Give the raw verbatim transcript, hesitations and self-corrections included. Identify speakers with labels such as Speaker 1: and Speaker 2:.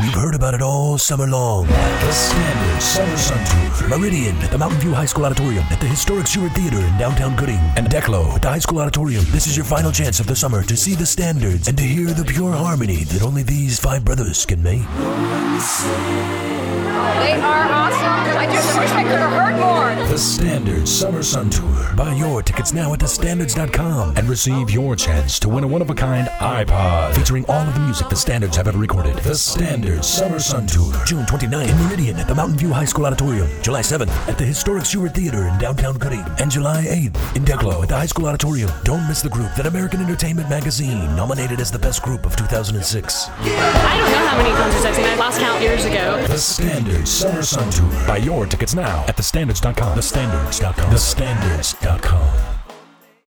Speaker 1: We've heard about it all summer long. The Standard Summer Sun Tour. Meridian at the Mountain View High School Auditorium, at the historic Seward Theater in downtown Gooding, and Declo at the High School Auditorium. This is your final chance of the summer to see the Standards and to hear the pure harmony that only these five brothers can make.
Speaker 2: They are awesome. I just wish I could have heard more.
Speaker 1: The Standards Summer Sun Tour. Buy your tickets now at the standards dot com and receive your chance to win a one-of-a-kind iPod featuring all of the music the Standards have ever recorded. The Standards Summer Sun Tour. June twenty-ninth in Meridian at the Mountain View High School Auditorium. July seventh at the historic Seward Theater in downtown Gooding. And July eighth in Declo at the High School Auditorium. Don't miss the group that American Entertainment Magazine nominated as the best group of two thousand six.
Speaker 3: I don't know how many concerts I've seen. I lost count years ago.
Speaker 1: The Standards Summer Sun Tour. Buy your tickets now at the standards dot com. the standards dot com. the standards dot com.